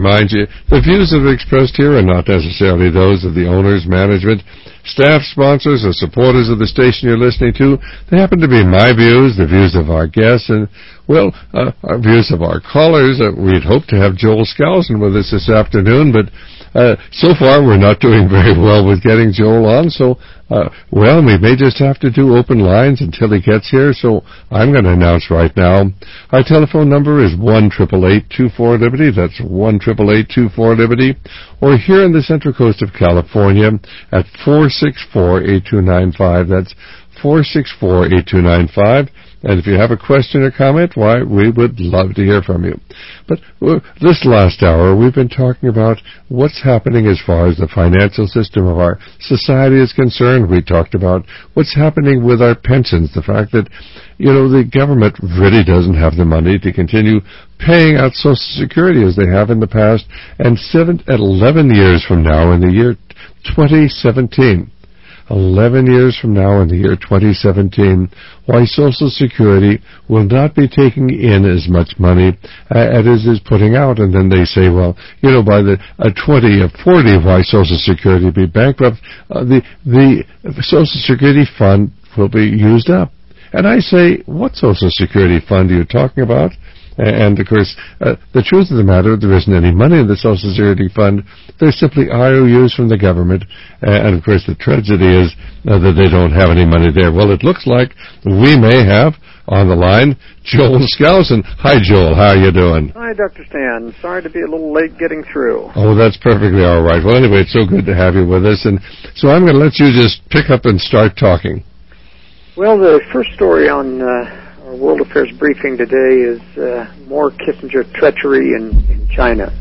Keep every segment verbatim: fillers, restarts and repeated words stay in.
Mind you, the views that are expressed here are not necessarily those of the owners, management, staff, sponsors, or supporters of the station you're listening to. They happen to be my views, the views of our guests, and, well, uh, our views of our callers. Uh, we'd hoped to have Joel Skousen with us this afternoon, but uh, so far we're not doing very well with getting Joel on, so, uh, well, we may just have to do open lines until he gets here, so I'm going to announce right now. Our telephone number is one eight eight eight, two four, Liberty. That's one eight eight eight, two four, Liberty. Or here in the Central Coast of California at four six four, eight two nine five. That's four six four, eight two nine five. And if you have a question or comment, why, we would love to hear from you. But uh, this last hour, we've been talking about what's happening as far as the financial system of our society is concerned. We talked about what's happening with our pensions, the fact that, you know, the government really doesn't have the money to continue paying out Social Security as they have in the past. And seven, eleven years from now, in the year twenty seventeen, Eleven years from now in the year twenty seventeen, why Social Security will not be taking in as much money uh, as it is putting out. And then they say, well, you know, by the uh, twenty forty, why Social Security will be bankrupt, uh, the, the Social Security fund will be used up. And I say, what Social Security fund are you talking about? And, of course, uh, the truth of the matter, there isn't any money in the Social Security Fund. There's simply I O Us from the government. Uh, and, of course, the tragedy is uh, that they don't have any money there. Well, it looks like we may have, on the line, Joel Skousen. Hi, Joel. How are you doing? Hi, Doctor Stan. Sorry to be a little late getting through. Oh, that's perfectly all right. Well, anyway, it's so good to have you with us. And so I'm going to let you just pick up and start talking. Well, the first story on Uh Our World Affairs briefing today is uh, more Kissinger treachery in, in China.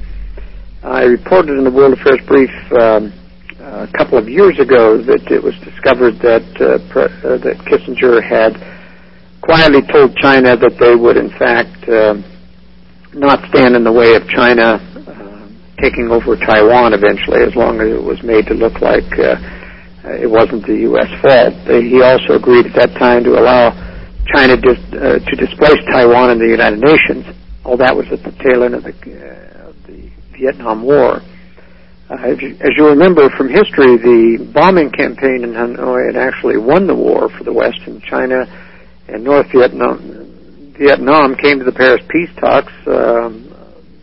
I reported in the World Affairs brief um, a couple of years ago that it was discovered that uh, pre- uh, that Kissinger had quietly told China that they would, in fact, uh, not stand in the way of China uh, taking over Taiwan eventually, as long as it was made to look like uh, it wasn't the U S fault. He also agreed at that time to allow China dis, uh, to displace Taiwan in the United Nations. All that was at the tail end of the, uh, the Vietnam War. Uh, as, you, as you remember from history, the bombing campaign in Hanoi had actually won the war for the West, and China and North Vietnam, Vietnam came to the Paris peace talks um,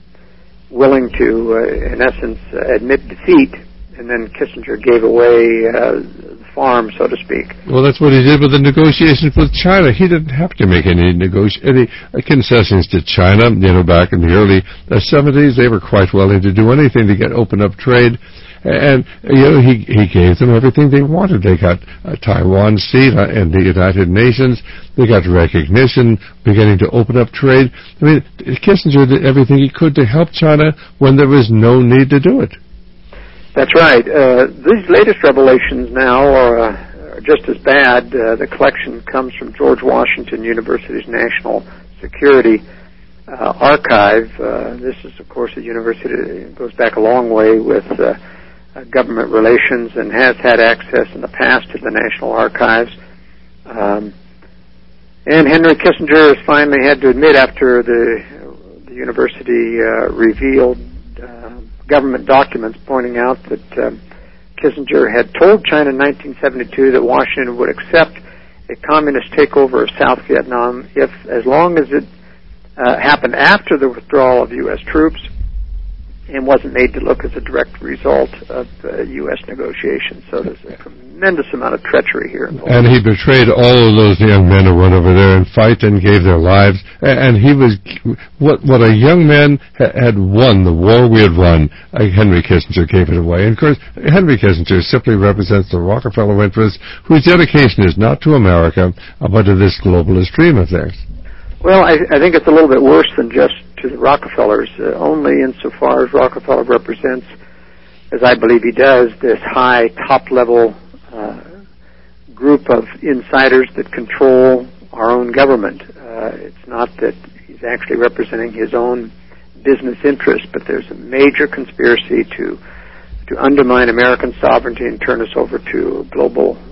willing to, uh, in essence, uh, admit defeat, and then Kissinger gave away uh, farm, so to speak. Well, that's what he did with the negotiations with China. He didn't have to make any negoti- any concessions to China. You know, back in the early seventies, they were quite willing to do anything to get open up trade. And, you know, he, he gave them everything they wanted. They got a Taiwan seat in the United Nations. They got recognition, beginning to open up trade. I mean, Kissinger did everything he could to help China when there was no need to do it. That's right. Uh, these latest revelations now are, uh, are just as bad. Uh, the collection comes from George Washington University's National Security uh, Archive. Uh, this is, of course, a university that goes back a long way with uh, uh, government relations and has had access in the past to the National Archives. Um, and Henry Kissinger has finally had to admit, after the, the university uh, revealed government documents pointing out that um, Kissinger had told China in nineteen seventy-two that Washington would accept a communist takeover of South Vietnam if, as long as it uh, happened after the withdrawal of U S troops and wasn't made to look as a direct result of uh, U S negotiations. So there's a tremendous amount of treachery here. And he betrayed all of those young men who went over there and fight and gave their lives. And he was, what what a young man ha- had won, the war we had won, uh, Henry Kissinger gave it away. And of course, Henry Kissinger simply represents the Rockefeller interests, whose dedication is not to America, uh, but to this globalist dream of theirs. Well, I, I think it's a little bit worse than just to the Rockefellers, uh, only insofar as Rockefeller represents, as I believe he does, this high top-level uh, group of insiders that control our own government. Uh, it's not that he's actually representing his own business interests, but there's a major conspiracy to to undermine American sovereignty and turn us over to global uh,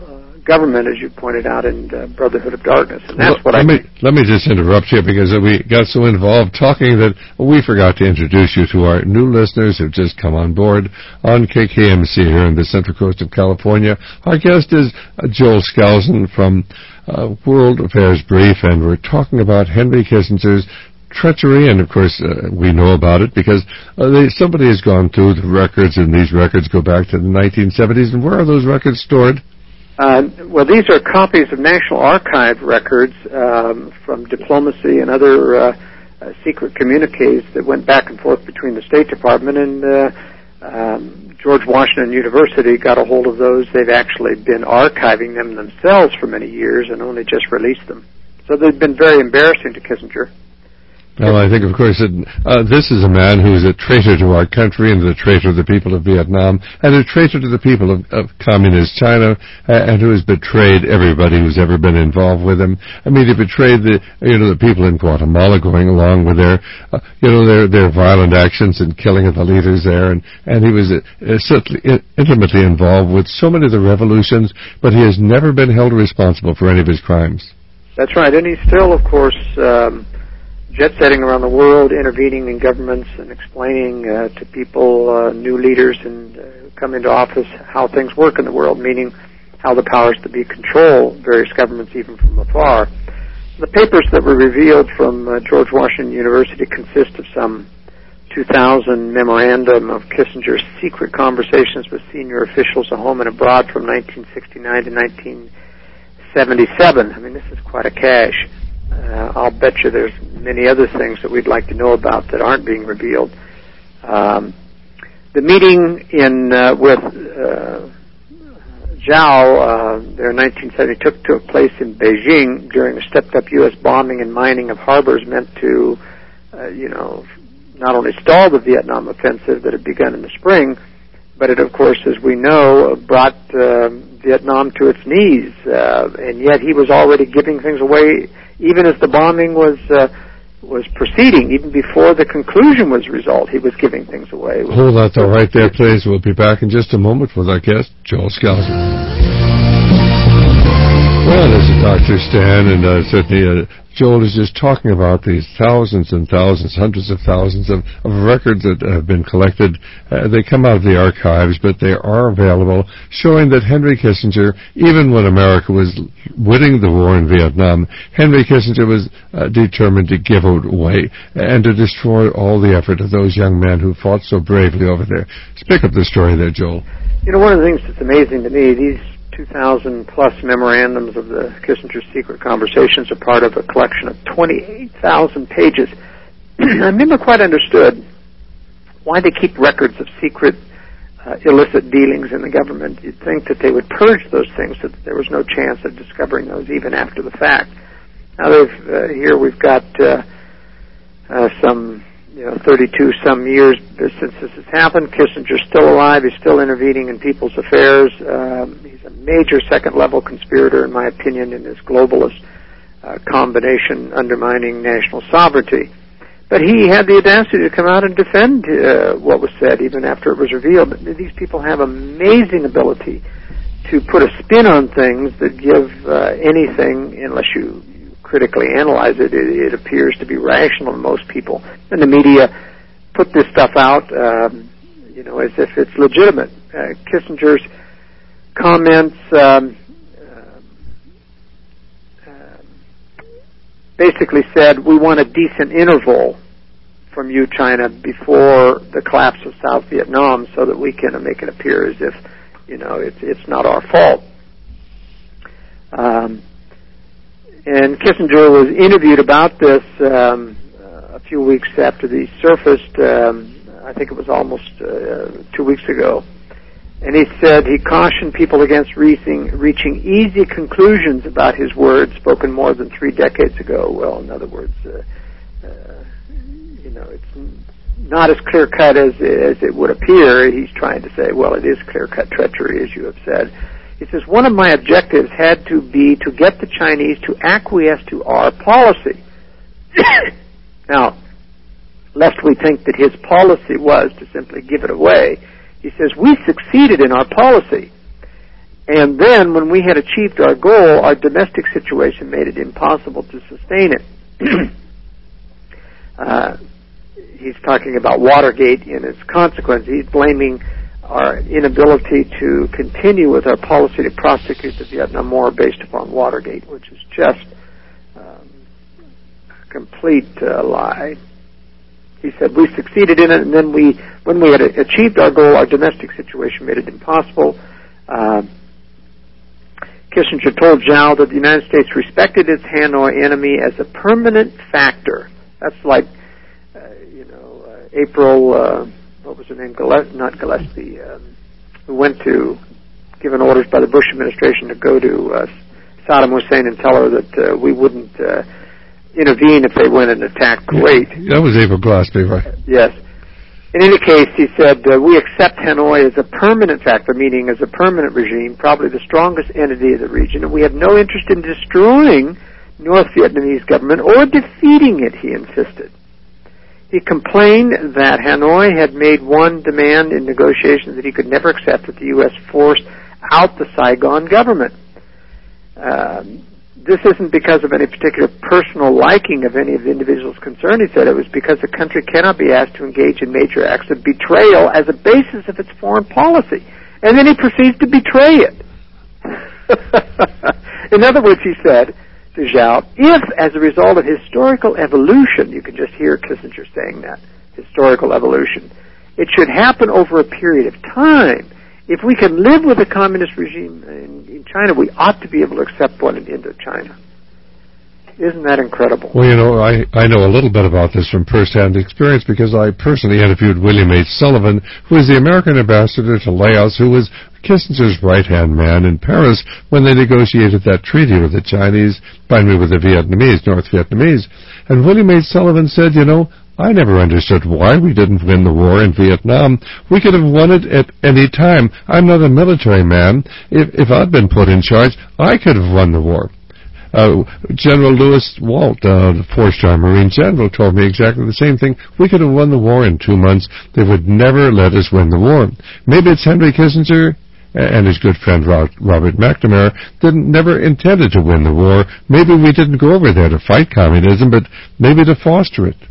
government, as you pointed out, in uh, Brotherhood of Darkness. And that's well, what let I me, let me just interrupt you because we got so involved talking that we forgot to introduce you to our new listeners who've just come on board on K K M C here in the Central Coast of California. Our guest is uh, Joel Skousen from uh, World Affairs Brief, and we're talking about Henry Kissinger's treachery, and of course uh, we know about it because uh, they, somebody has gone through the records, and these records go back to the nineteen seventies. And where are those records stored? Uh, well, these are copies of National Archive records um, from diplomacy and other uh, uh, secret communiques that went back and forth between the State Department and uh, um, George Washington University got a hold of those. They've actually been archiving them themselves for many years and only just released them. So they've been very embarrassing to Kissinger. Well, I think, of course, that uh, this is a man who is a traitor to our country and a traitor to the people of Vietnam and a traitor to the people of, of communist China uh, and who has betrayed everybody who's ever been involved with him. I mean, he betrayed the, you know, the people in Guatemala going along with their, uh, you know, their, their violent actions and killing of the leaders there. And, and he was uh, certainly intimately involved with so many of the revolutions, but he has never been held responsible for any of his crimes. That's right. And he's still, of course, um, jet-setting around the world, intervening in governments and explaining uh, to people, uh, new leaders and uh, who come into office, how things work in the world, meaning how the powers to be control various governments even from afar. The papers that were revealed from uh, George Washington University consist of some two thousand memorandum of Kissinger's secret conversations with senior officials at home and abroad from nineteen sixty-nine to nineteen seventy-seven. I mean, this is quite a cache. Uh, I'll bet you there's many other things that we'd like to know about that aren't being revealed. Um, the meeting in uh, with uh, Zhao uh, there in nineteen seventy took, took place in Beijing during a stepped-up U S bombing and mining of harbors meant to, uh, you know, not only stall the Vietnam offensive that had begun in the spring, but it, of course, as we know, brought uh, Vietnam to its knees. Uh, and yet he was already giving things away even as the bombing was uh, was proceeding, even before the conclusion was resolved. He was giving things away. Hold that though right there, please. We'll be back in just a moment with our guest, Joel Skousen. Well, this is Doctor Stan, and uh, certainly uh, Joel is just talking about these thousands and thousands, hundreds of thousands of, of records that have been collected. Uh, they come out of the archives, but they are available, showing that Henry Kissinger, even when America was winning the war in Vietnam, Henry Kissinger was uh, determined to give it away and to destroy all the effort of those young men who fought so bravely over there. Let's pick up the story there, Joel. You know, one of the things that's amazing to me, these two thousand plus memorandums of the Kissinger secret conversations are part of a collection of twenty-eight thousand pages. I've never quite understood why they keep records of secret, uh, illicit dealings in the government. You'd think that they would purge those things so that there was no chance of discovering those even after the fact. Now, they've, uh, here we've got uh, uh, some you know, thirty-two some years since this has happened. Kissinger's still alive. He's still intervening in people's affairs. Um, he's a major second-level conspirator, in my opinion, in this globalist uh, combination undermining national sovereignty. But he had the audacity to come out and defend uh, what was said, even after it was revealed. These people have amazing ability to put a spin on things that give uh, anything, unless you critically analyze it, it, it appears to be rational to most people. And the media put this stuff out, um, you know, as if it's legitimate. Uh, Kissinger's comments um, uh, uh, basically said, we want a decent interval from you, China, before the collapse of South Vietnam so that we can make it appear as if, you know, it's, it's not our fault. Um, And Kissinger was interviewed about this um, uh, a few weeks after these surfaced. Um, I think it was almost uh, two weeks ago. And he said he cautioned people against reaching, reaching easy conclusions about his words spoken more than three decades ago. Well, in other words, uh, uh, you know, it's not as clear-cut as, as it would appear. He's trying to say, well, it is clear-cut treachery, as you have said. He says, one of my objectives had to be to get the Chinese to acquiesce to our policy. Now, lest we think that his policy was to simply give it away, he says, we succeeded in our policy. And then, when we had achieved our goal, our domestic situation made it impossible to sustain it. uh, he's talking about Watergate and its consequences. He's blaming our inability to continue with our policy to prosecute the Vietnam War based upon Watergate, which is just um, a complete uh, lie. He said, we succeeded in it, and then we, when we had achieved our goal, our domestic situation made it impossible. Uh, Kissinger told Zhao that the United States respected its Hanoi enemy as a permanent factor. That's like, uh, you know, uh, April, uh, what was her name? Gillespie, not Gillespie, um, who went to, given orders by the Bush administration to go to uh, Saddam Hussein and tell her that uh, we wouldn't uh, intervene if they went and attacked Kuwait. That was April Gillespie, right? Yes. In any case, he said, uh, we accept Hanoi as a permanent factor, meaning as a permanent regime, probably the strongest entity of the region, and we have no interest in destroying North Vietnamese government or defeating it, he insisted. He complained that Hanoi had made one demand in negotiations that he could never accept, that the U S forced out the Saigon government. Um, This isn't because of any particular personal liking of any of the individuals concerned, he said. It was because the country cannot be asked to engage in major acts of betrayal as a basis of its foreign policy. And then he proceeds to betray it. In other words, he said to Zhao, if as a result of historical evolution, you can just hear Kissinger saying that, historical evolution, it should happen over a period of time. If we can live with a communist regime in, in China, we ought to be able to accept one in Indochina. Isn't that incredible? Well, you know, I, I know a little bit about this from first-hand experience because I personally interviewed William H. Sullivan, who was the American ambassador to Laos, who was Kissinger's right-hand man in Paris when they negotiated that treaty with the Chinese, pardon me, with the Vietnamese, North Vietnamese. And William H. Sullivan said, you know, I never understood why we didn't win the war in Vietnam. We could have won it at any time. I'm not a military man. If, if I'd been put in charge, I could have won the war. Uh, General Lewis Walt, uh, the four-star Marine general, told me exactly the same thing. We could have won the war in two months. They would never let us win the war. Maybe it's Henry Kissinger and his good friend Robert McNamara didn't never intended to win the war. Maybe we didn't go over there to fight communism, but maybe to foster it.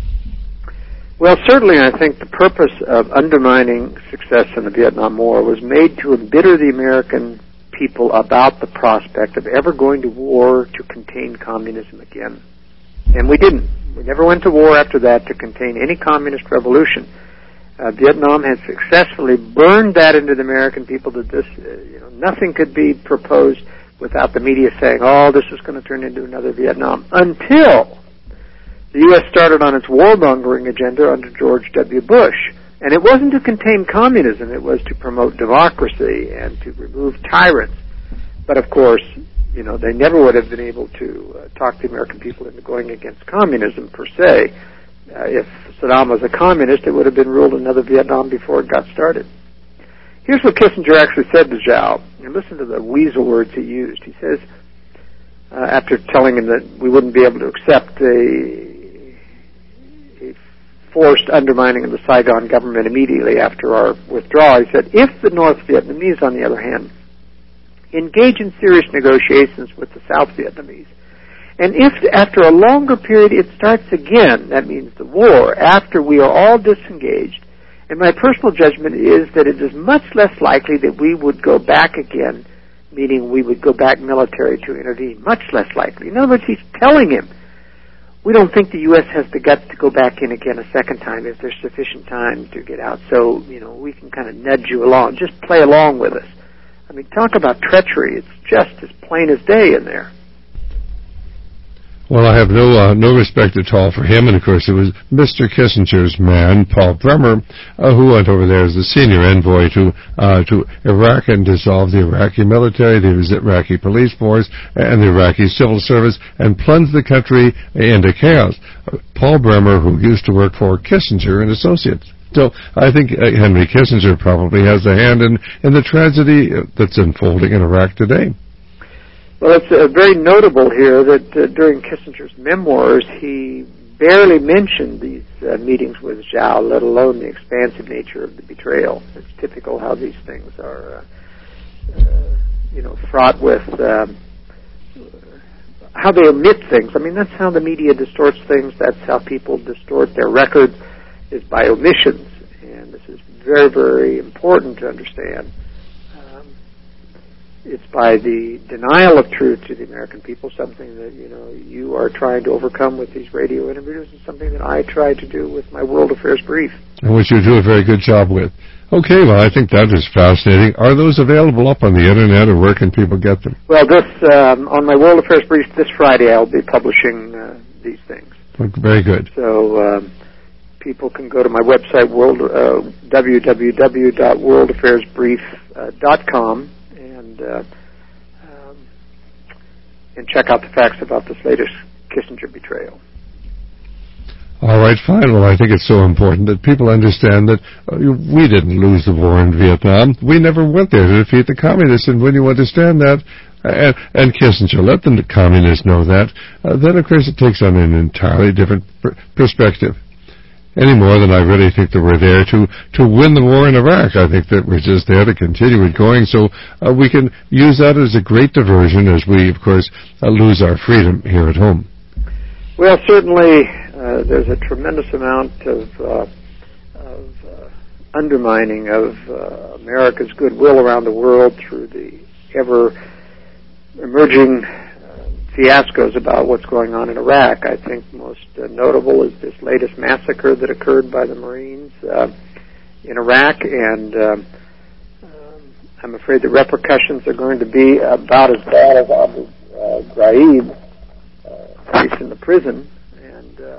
Well, certainly I think the purpose of undermining success in the Vietnam War was made to embitter the American people about the prospect of ever going to war to contain communism again. And we didn't. We never went to war after that to contain any communist revolution. Uh, Vietnam had successfully burned that into the American people that this, uh, you know, nothing could be proposed without the media saying, oh, this is going to turn into another Vietnam, until the U S started on its warmongering agenda under George W. Bush. And it wasn't to contain communism, it was to promote democracy and to remove tyrants. But of course, you know, they never would have been able to uh, talk the American people into going against communism per se. Uh, if Saddam was a communist, it would have been ruled another Vietnam before it got started. Here's what Kissinger actually said to Zhao, and listen to the weasel words he used. He says, uh, after telling him that we wouldn't be able to accept a forced undermining of the Saigon government immediately after our withdrawal, he said, if the North Vietnamese, on the other hand, engage in serious negotiations with the South Vietnamese, and if after a longer period it starts again, that means the war, after we are all disengaged, and my personal judgment is that it is much less likely that we would go back again, meaning we would go back military to intervene, much less likely. In other words, he's telling him, we don't think the U S has the guts to go back in again a second time if there's sufficient time to get out. So, you know, we can kind of nudge you along. Just play along with us. I mean, talk about treachery. It's just as plain as day in there. Well, I have no uh, no respect at all for him, and of course it was Mister Kissinger's man, Paul Bremer, uh, who went over there as the senior envoy to uh, to Iraq and dissolved the Iraqi military, the Iraqi police force, and the Iraqi civil service, and plunged the country into chaos. Uh, Paul Bremer, who used to work for Kissinger and Associates. So I think uh, Henry Kissinger probably has a hand in, in the tragedy that's unfolding in Iraq today. Well, it's uh, very notable here that uh, during Kissinger's memoirs, he barely mentioned these uh, meetings with Zhao, let alone the expansive nature of the betrayal. It's typical how these things are uh, uh, you know, fraught with um, how they omit things. I mean, that's how the media distorts things. That's how people distort their record, is by omissions. And this is very, very important to understand. Um, it's by the denial of truth to the American people, something that, you know, you are trying to overcome with these radio interviews, and something that I try to do with my World Affairs Brief. And which you do a very good job with. Okay, well, I think that is fascinating. Are those available up on the Internet, or where can people get them? Well, this um, on my World Affairs Brief this Friday, I'll be publishing uh, these things. Very good. So um, people can go to my website, world, uh, w w w dot world affairs brief dot com, and uh, um, and check out the facts about this latest Kissinger betrayal. All right, fine. Well, I think it's so important that people understand that uh, we didn't lose the war in Vietnam. We never went there to defeat the communists, and when you understand that, uh, and, and Kissinger let the communists know that, uh, then, of course, it takes on an entirely different pr- perspective. Any more than I really think that we're there to, to win the war in Iraq. I think that we're just there to continue it going, so uh, we can use that as a great diversion as we, of course, uh, lose our freedom here at home. Well, certainly uh, there's a tremendous amount of, uh, of uh, undermining of uh, America's goodwill around the world through the ever-emerging uh, fiascos about what's going on in Iraq. I think most uh, notable is this latest massacre that occurred by the Marines uh, in Iraq, and um, um, I'm afraid the repercussions are going to be about as bad as Abu uh, Ghraib. Placed in the prison, and uh,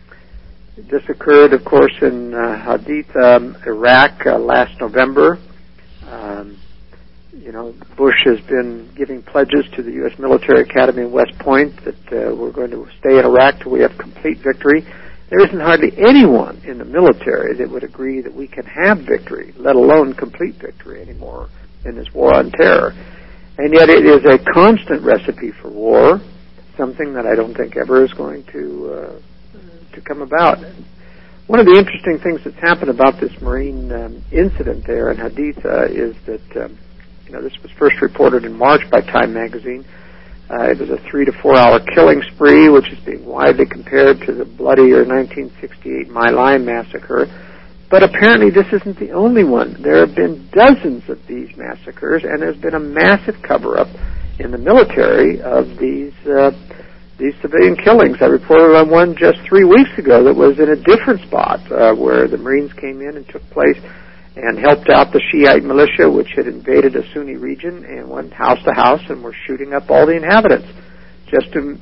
this occurred, of course, in uh, Haditha, um, Iraq, uh, last November. Um, you know, Bush has been giving pledges to the U S Military Academy in West Point that uh, we're going to stay in Iraq till we have complete victory. There isn't hardly anyone in the military that would agree that we can have victory, let alone complete victory anymore in this war on terror. And yet it is a constant recipe for war, something that I don't think ever is going to uh, to come about. One of the interesting things that's happened about this Marine um, incident there in Haditha is that um, you know, this was first reported in March by Time magazine. Uh, it was a three to four hour killing spree, which is being widely compared to the bloodier nineteen sixty-eight My Lai massacre. But apparently this isn't the only one. There have been dozens of these massacres, and there's been a massive cover-up in the military of these uh, these civilian killings. I reported on one just three weeks ago that was in a different spot uh, where the Marines came in and took place and helped out the Shiite militia, which had invaded a Sunni region, and went house to house and were shooting up all the inhabitants, just to,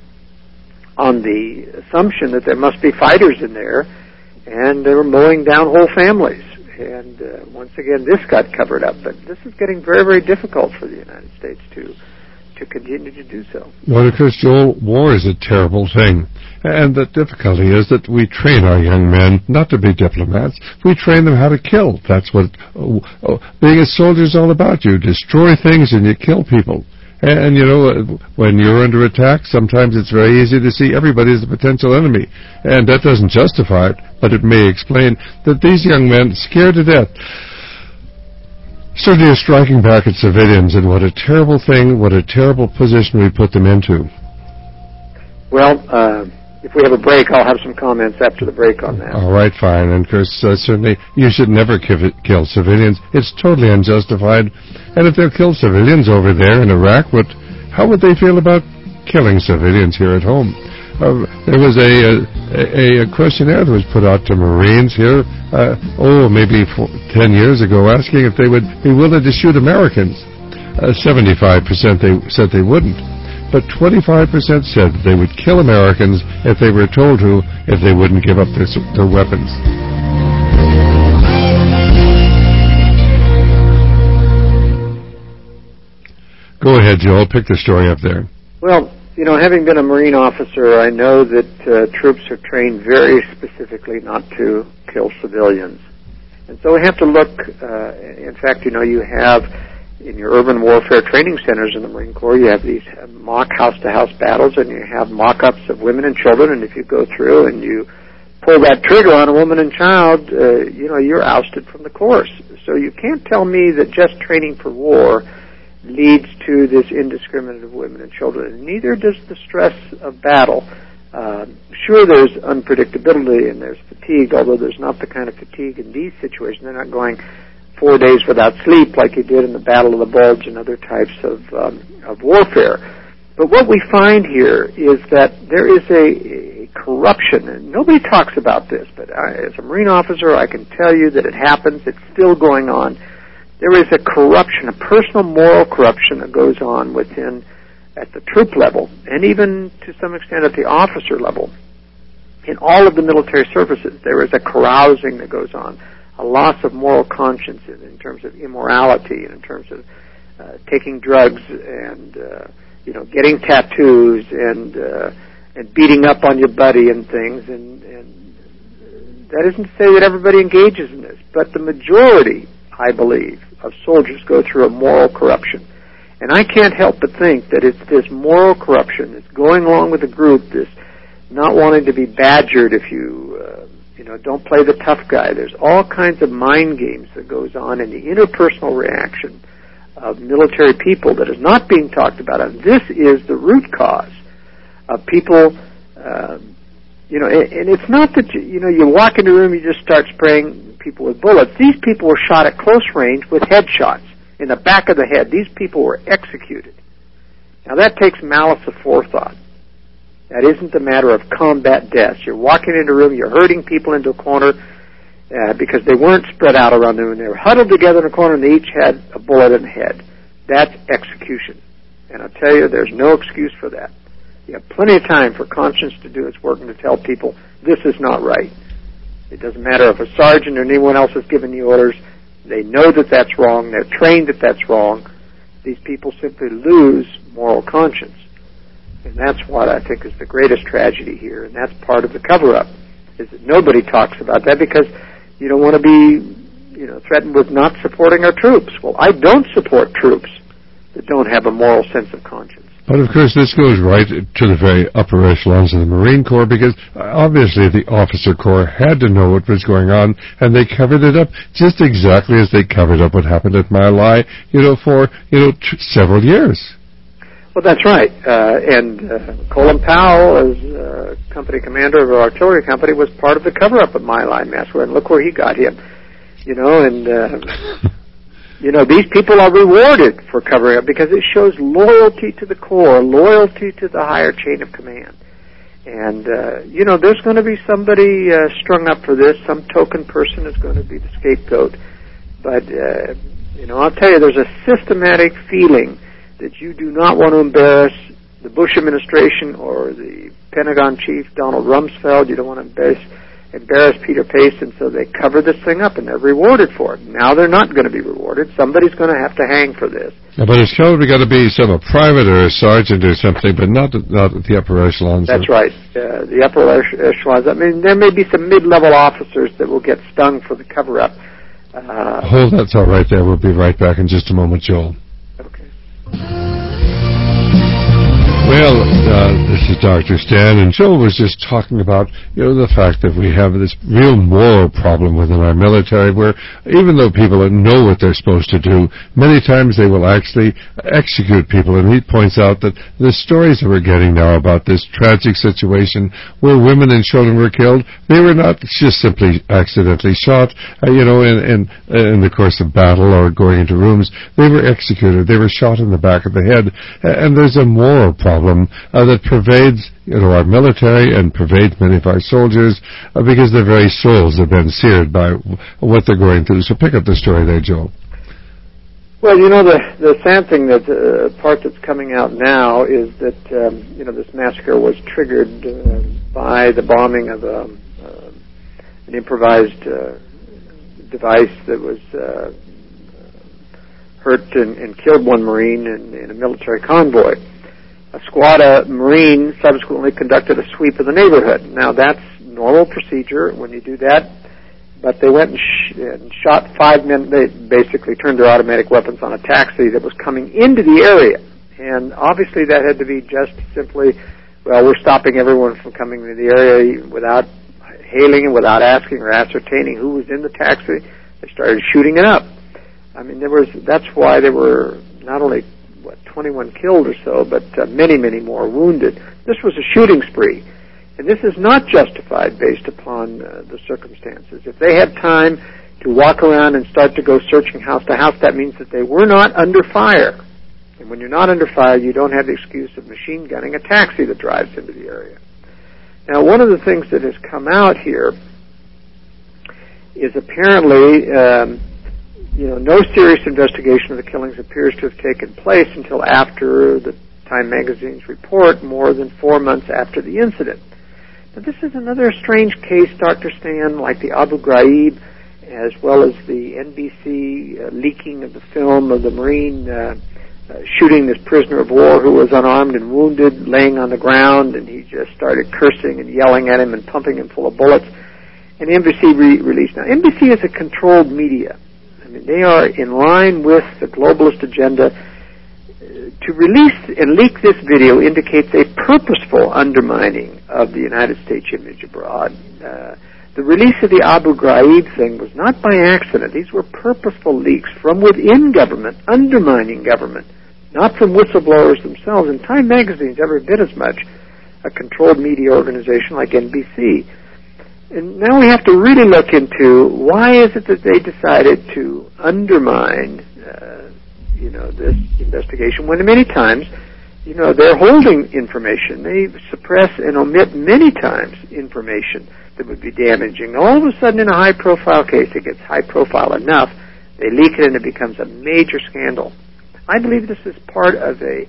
on the assumption that there must be fighters in there, and they were mowing down whole families. And uh, once again, this got covered up. But this is getting very, very difficult for the United States to to continue to do so. Well, of course, Joel, war is a terrible thing. And the difficulty is that we train our young men not to be diplomats. We train them how to kill. That's what oh, oh, being a soldier is all about. You destroy things and you kill people. And, and, you know, when you're under attack, sometimes it's very easy to see everybody as a potential enemy. And that doesn't justify it, but it may explain that these young men, scared to death, certainly are striking back at civilians, and what a terrible thing, what a terrible position we put them into. Well, uh, if we have a break, I'll have some comments after the break on that. All right, fine. And, of course, uh, certainly you should never kill civilians. It's totally unjustified. And if they'll kill civilians over there in Iraq, what, how would they feel about killing civilians here at home? Uh, there was a, a, a questionnaire that was put out to Marines here, uh, oh, maybe four, ten years ago, asking if they would be willing to shoot Americans. Uh, seventy-five percent they said they wouldn't. But twenty-five percent said that they would kill Americans if they were told to, if they wouldn't give up their, their weapons. Go ahead, Joel. Pick the story up there. Well, you know, having been a Marine officer, I know that uh, troops are trained very specifically not to kill civilians. And so we have to look, uh, in fact, you know, you have in your urban warfare training centers in the Marine Corps, you have these mock house-to-house battles, and you have mock-ups of women and children, and if you go through and you pull that trigger on a woman and child, uh, you know, you're ousted from the course. So you can't tell me that just training for war leads to this indiscriminate of women and children. And neither does the stress of battle. Uh, sure, there's unpredictability and there's fatigue, although there's not the kind of fatigue in these situations. They're not going four days without sleep like you did in the Battle of the Bulge and other types of, um, of warfare. But what we find here is that there is a, a corruption, and nobody talks about this, but I, as a Marine officer, I can tell you that it happens. It's still going on. There is a corruption, a personal moral corruption that goes on within, at the troop level, and even to some extent at the officer level. In all of the military services, there is a carousing that goes on, a loss of moral conscience in, in terms of immorality and in terms of uh, taking drugs and uh, you know getting tattoos and uh, and beating up on your buddy and things. And, and that isn't to say that everybody engages in this, but the majority, I believe, of soldiers go through a moral corruption. And I can't help but think that it's this moral corruption that's going along with the group, this not wanting to be badgered if you, uh, you know, don't play the tough guy. There's all kinds of mind games that goes on in the interpersonal reaction of military people that is not being talked about. And this is the root cause of people, uh, you know, and, and it's not that, you, you know, you walk into a room, you just start spraying people with bullets. These people were shot at close range with headshots in the back of the head. These people were executed. Now that takes malice of forethought. That isn't a matter of combat deaths. You're walking into a room, you're herding people into a corner uh, because they weren't spread out around the room. They were huddled together in a corner and they each had a bullet in the head. That's execution. And I'll tell you, there's no excuse for that. You have plenty of time for conscience to do its work and to tell people, this is not right. It doesn't matter if a sergeant or anyone else has given you orders. They know that that's wrong. They're trained that that's wrong. These people simply lose moral conscience. And that's what I think is the greatest tragedy here, and that's part of the cover-up, is that nobody talks about that because you don't want to be, you know, threatened with not supporting our troops. Well, I don't support troops that don't have a moral sense of conscience. But, of course, this goes right to the very upper echelons of the Marine Corps because, obviously, the officer corps had to know what was going on, and they covered it up just exactly as they covered up what happened at My Lai, you know, for, you know, t- several years. Well, that's right. Uh, and uh, Colin Powell, as uh, company commander of our artillery company, was part of the cover-up of My Lai massacre, and look where he got him. You know, and... Uh, You know, these people are rewarded for covering up because it shows loyalty to the Corps, loyalty to the higher chain of command. And, uh, you know, there's going to be somebody uh, strung up for this. Some token person is going to be the scapegoat. But, uh, you know, I'll tell you, there's a systematic feeling that you do not want to embarrass the Bush administration or the Pentagon chief, Donald Rumsfeld. You don't want to embarrass embarrass Peter Pace, and so they cover this thing up, and they're rewarded for it. Now they're not going to be rewarded. Somebody's going to have to hang for this. Yeah, but it's probably got to be some a private or a sergeant or something, but not not at the upper echelons. That's right. Uh, the upper echelons. I mean, there may be some mid-level officers that will get stung for the cover-up. Uh, Hold that thought right there. We'll be right back in just a moment, Joel. Okay. Well, uh, this is Doctor Stan, and Joel was just talking about, you know, the fact that we have this real moral problem within our military where even though people know what they're supposed to do, many times they will actually execute people. And he points out that the stories that we're getting now about this tragic situation where women and children were killed, they were not just simply accidentally shot, uh, you know, in, in, in the course of battle or going into rooms. They were executed. They were shot in the back of the head. And there's a moral problem Uh, that pervades, you know, our military and pervades many of our soldiers uh, because their very souls have been seared by w- what they're going through. So pick up the story there, Joel. Well, you know, the the sad thing, that uh, part that's coming out now is that um, you know this massacre was triggered uh, by the bombing of a, uh, an improvised uh, device that was uh, hurt and, and killed one Marine in, in a military convoy. A squad of Marines subsequently conducted a sweep of the neighborhood. Now, that's normal procedure when you do that, but they went and, sh- and shot five men. They basically turned their automatic weapons on a taxi that was coming into the area. And obviously that had to be just simply, well, we're stopping everyone from coming into the area without hailing and without asking or ascertaining who was in the taxi. They started shooting it up. I mean, there was. That's why there were not only, what, twenty-one killed or so, but uh, many, many more wounded. This was a shooting spree. And this is not justified based upon uh, the circumstances. If they had time to walk around and start to go searching house to house, that means that they were not under fire. And when you're not under fire, you don't have the excuse of machine gunning a taxi that drives into the area. Now, one of the things that has come out here is apparently, um, you know, no serious investigation of the killings appears to have taken place until after the Time magazine's report, more than four months after the incident. Now, this is another strange case, Doctor Stan, like the Abu Ghraib, as well as the N B C uh, leaking of the film of the Marine uh, uh, shooting this prisoner of war who was unarmed and wounded, laying on the ground, and he just started cursing and yelling at him and pumping him full of bullets. And N B C re- released. Now, N B C is a controlled media. I mean, they are in line with the globalist agenda. To release and leak this video indicates a purposeful undermining of the United States image abroad. Uh, the release of the Abu Ghraib thing was not by accident. These were purposeful leaks from within government, undermining government, not from whistleblowers themselves. And Time magazine's every bit as much a controlled media organization like N B C. And now we have to really look into why is it that they decided to undermine uh, you know, this investigation, when many times, you know, they're holding information. They suppress and omit many times information that would be damaging. All of a sudden, in a high-profile case, it gets high-profile enough, they leak it and it becomes a major scandal. I believe this is part of a,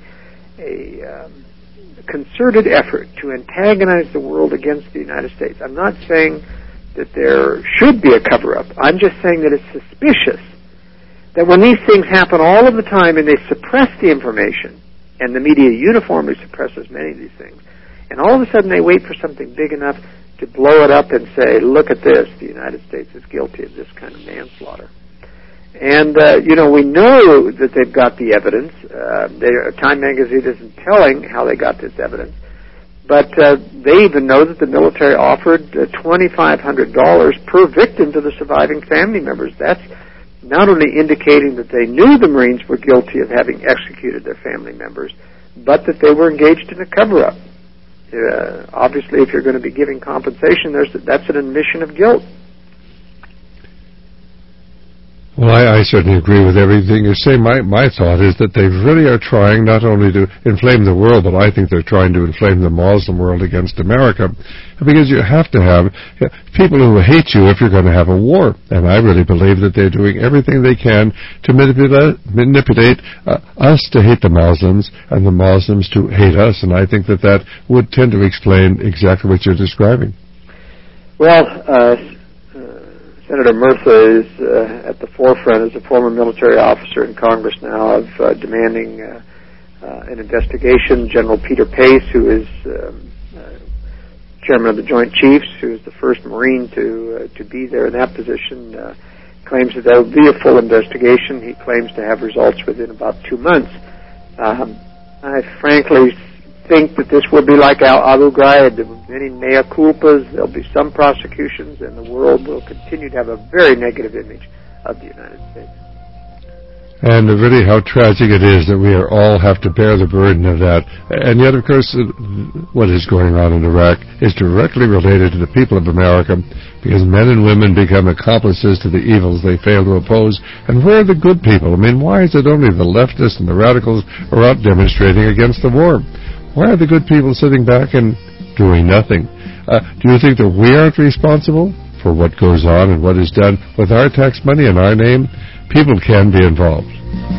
a um, concerted effort to antagonize the world against the United States. I'm not saying that there should be a cover-up. I'm just saying that it's suspicious that when these things happen all of the time and they suppress the information, and the media uniformly suppresses many of these things, and all of a sudden they wait for something big enough to blow it up and say, look at this, the United States is guilty of this kind of manslaughter. And, uh, you know, we know that they've got the evidence. Uh, Time magazine isn't telling how they got this evidence, but uh, they even know that the military offered uh, twenty-five hundred dollars per victim to the surviving family members. That's not only indicating that they knew the Marines were guilty of having executed their family members, but that they were engaged in a cover-up. Uh, obviously, if you're going to be giving compensation, there's, that's an admission of guilt. Well, I, I certainly agree with everything you say. My my thought is that they really are trying not only to inflame the world, but I think they're trying to inflame the Muslim world against America, because you have to have people who hate you if you're going to have a war. And I really believe that they're doing everything they can to manipulate, manipulate uh, us to hate the Muslims and the Muslims to hate us. And I think that that would tend to explain exactly what you're describing. Well, uh, Senator Murtha is uh, at the forefront as a former military officer in Congress now of uh, demanding uh, uh, an investigation. General Peter Pace, who is um, uh, chairman of the Joint Chiefs, who is the first Marine to uh, to be there in that position, uh, claims that there will be a full investigation. He claims to have results within about two months. Um, I frankly think that this will be like Abu Ghraib. There will be many mea culpas, there will be some prosecutions, and the world will continue to have a very negative image of the United States. And really how tragic it is that we are all have to bear the burden of that. And yet, of course, what is going on in Iraq is directly related to the people of America, because men and women become accomplices to the evils they fail to oppose. And where are the good people? I mean, why is it only the leftists and the radicals are out demonstrating against the war? Why are the good people sitting back and doing nothing? Uh, do you think that we aren't responsible for what goes on and what is done with our tax money in our name? People can be involved.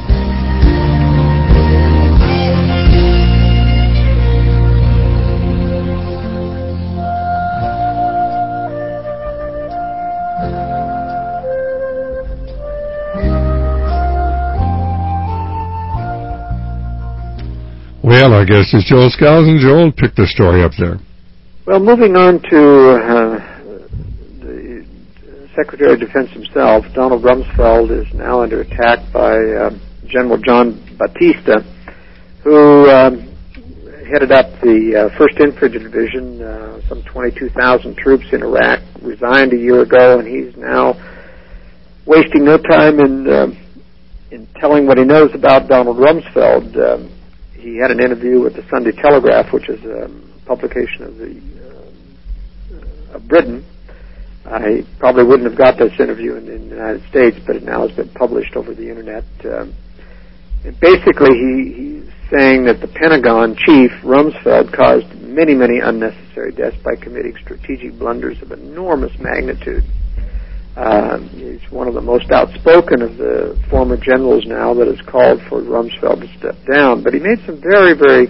Well, our guest is Joel Skousen. Joel, pick the story up there. Well, moving on to uh, the Secretary of Defense himself, Donald Rumsfeld is now under attack by uh, General John Batista, who um, headed up the uh, first Infantry Division, uh, some twenty-two thousand troops in Iraq, resigned a year ago, and he's now wasting no time in uh, in telling what he knows about Donald Rumsfeld, um, he had an interview with the Sunday Telegraph, which is a publication of the uh, of Britain. I probably wouldn't have got this interview in, in the United States, but it now has been published over the internet. Um, and basically, he, he's saying that the Pentagon chief, Rumsfeld, caused many, many unnecessary deaths by committing strategic blunders of enormous magnitude. Uh, he's one of the most outspoken of the former generals now that has called for Rumsfeld to step down. But he made some very, very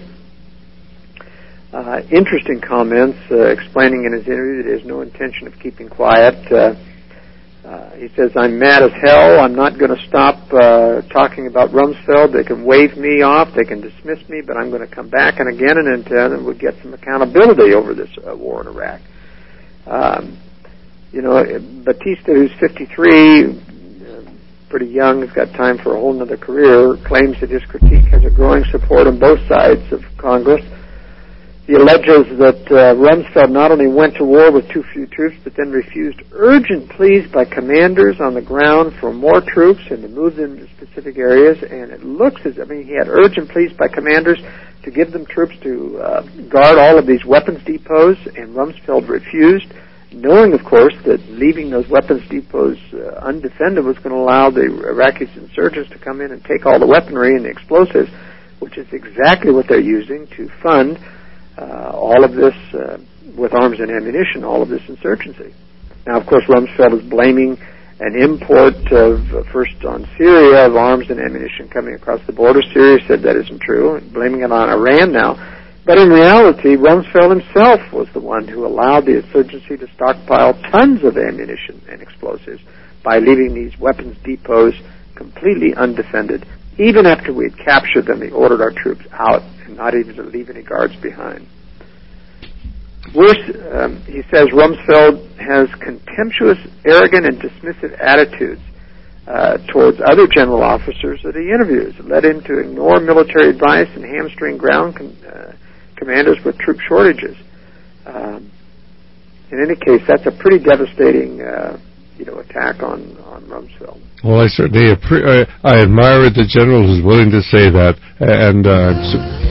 uh, interesting comments, uh, explaining in his interview that he has no intention of keeping quiet. Uh, uh, he says, I'm mad as hell. I'm not going to stop uh, talking about Rumsfeld. They can wave me off. They can dismiss me, but I'm going to come back and again and again and we'll get some accountability over this uh, war in Iraq. Um, You know, Batista, who's fifty-three, uh, pretty young, has got time for a whole other career, claims that his critique has a growing support on both sides of Congress. He alleges that uh, Rumsfeld not only went to war with too few troops, but then refused urgent pleas by commanders on the ground for more troops and to move them to specific areas. And it looks as, I mean, he had urgent pleas by commanders to give them troops to uh, guard all of these weapons depots, and Rumsfeld refused, knowing, of course, that leaving those weapons depots uh, undefended was going to allow the Iraqi insurgents to come in and take all the weaponry and the explosives, which is exactly what they're using to fund uh, all of this, uh, with arms and ammunition, all of this insurgency. Now, of course, Rumsfeld is blaming an import of, uh, first on Syria, of arms and ammunition coming across the border. Syria said that isn't true, and blaming it on Iran now. But in reality, Rumsfeld himself was the one who allowed the insurgency to stockpile tons of ammunition and explosives by leaving these weapons depots completely undefended. Even after we had captured them, he ordered our troops out and not even to leave any guards behind. Worse, um, he says Rumsfeld has contemptuous, arrogant, and dismissive attitudes uh, towards other general officers that he interviews. It led him to ignore military advice and hamstring ground con- uh, commanders with troop shortages. Um, in any case, that's a pretty devastating, uh, you know, attack on, on Rumsfeld. Well, I certainly appre- I, I admire the general who's willing to say that. And uh, so-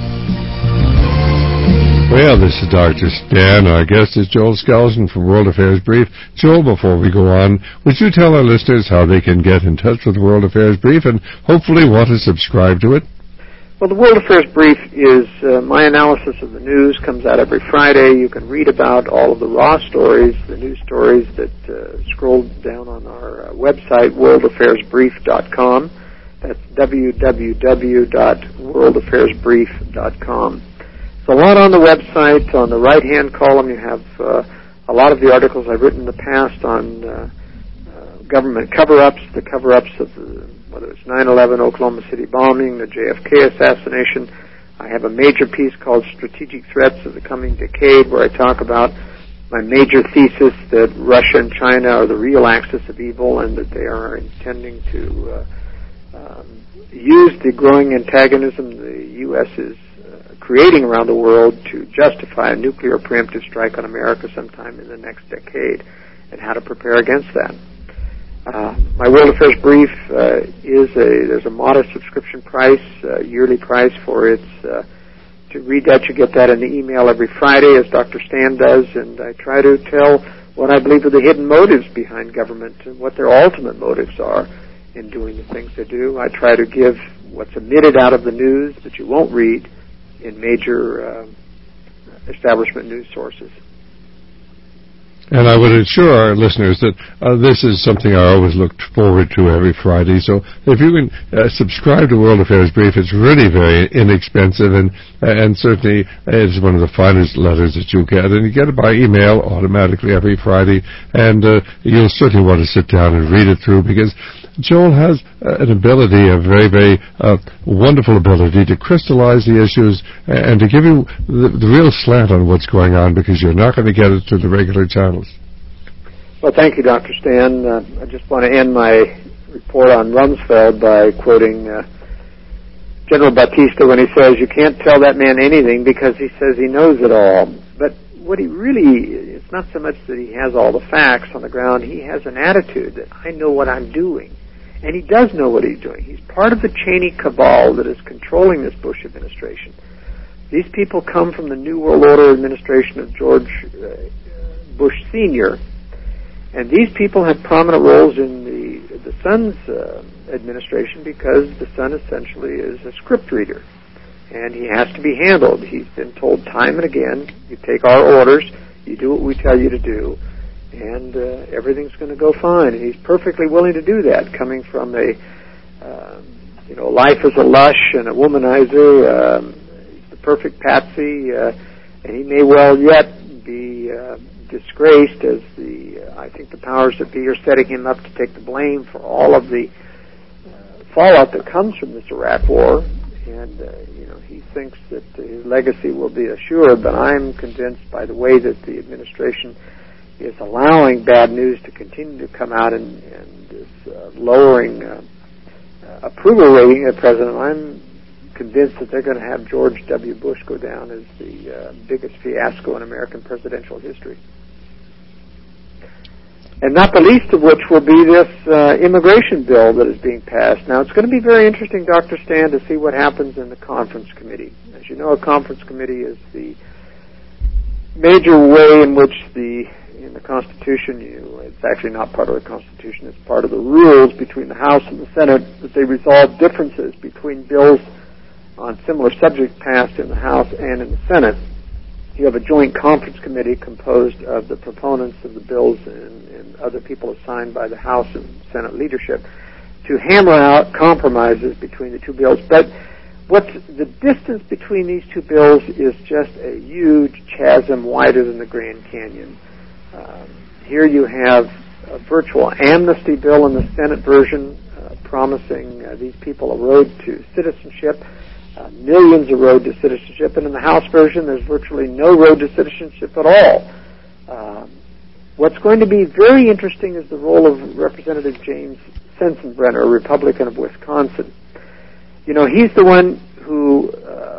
well, this is Doctor Stan. Our guest is Joel Skousen from World Affairs Brief. Joel, before we go on, would you tell our listeners how they can get in touch with World Affairs Brief and hopefully want to subscribe to it? Well, the World Affairs Brief is uh, my analysis of the news, comes out every Friday. You can read about all of the raw stories, the news stories that uh, scroll down on our uh, website, world affairs brief dot com. That's w w w dot world affairs brief dot com. There's a lot on the website. On the right-hand column, you have uh, a lot of the articles I've written in the past on uh, uh, government cover-ups, the cover-ups of the whether it's nine eleven, Oklahoma City bombing, the J F K assassination. I have a major piece called Strategic Threats of the Coming Decade, where I talk about my major thesis that Russia and China are the real axis of evil and that they are intending to uh, um, use the growing antagonism the U S is uh, creating around the world to justify a nuclear preemptive strike on America sometime in the next decade, and how to prepare against that. Uh, my World Affairs Brief uh, is a, there's a modest subscription price, uh, yearly price for it. Uh, to read that, you get that in the email every Friday, as Doctor Stan does, and I try to tell what I believe are the hidden motives behind government and what their ultimate motives are in doing the things they do. I try to give what's omitted out of the news that you won't read in major uh, establishment news sources. And I would assure our listeners that uh, this is something I always look forward to every Friday. So if you can uh, subscribe to World Affairs Brief, it's really very inexpensive, and and certainly it's one of the finest letters that you get. And you get it by email automatically every Friday, and uh, you'll certainly want to sit down and read it through, because Joel has uh, an ability, a very, very uh, wonderful ability to crystallize the issues and to give you the, the real slant on what's going on, because you're not going to get it through the regular channels. Well, thank you, Doctor Stan. Uh, I just want to end my report on Rumsfeld by quoting uh, General Batista when he says, "You can't tell that man anything because he says he knows it all." But what he really, it's not so much that he has all the facts on the ground, he has an attitude that I know what I'm doing. And he does know what he's doing. He's part of the Cheney cabal that is controlling this Bush administration. These people come from the New World Order administration of George uh, Bush Senior, and these people have prominent roles in the, the Son's uh, administration because the Son essentially is a script reader, and he has to be handled. He's been told time and again, you take our orders, you do what we tell you to do, and uh, everything's going to go fine. And he's perfectly willing to do that, coming from a, uh, you know, life as a lush and a womanizer. Um, he's the perfect patsy, uh, and he may well yet be uh, disgraced as the, uh, I think the powers that be are setting him up to take the blame for all of the uh, fallout that comes from this Iraq war. And, uh, you know, he thinks that his legacy will be assured, but I'm convinced by the way that the administration is allowing bad news to continue to come out and, and is uh, lowering uh, uh, approval rating of the president. I'm convinced that they're going to have George W. Bush go down as the uh, biggest fiasco in American presidential history. And not the least of which will be this uh, immigration bill that is being passed. Now, it's going to be very interesting, Doctor Stan, to see what happens in the conference committee. As you know, a conference committee is the major way in which the in the Constitution, you, it's actually not part of the Constitution, it's part of the rules between the House and the Senate, that they resolve differences between bills on similar subjects passed in the House and in the Senate. You have a joint conference committee composed of the proponents of the bills and, and other people assigned by the House and Senate leadership to hammer out compromises between the two bills. But what's the distance between these two bills is just a huge chasm wider than the Grand Canyon. Um, here you have a virtual amnesty bill in the Senate version uh, promising uh, these people a road to citizenship, uh, millions a road to citizenship, and in the House version there's virtually no road to citizenship at all. Um, what's going to be very interesting is the role of Representative James Sensenbrenner, a Republican of Wisconsin. You know, he's the one who uh,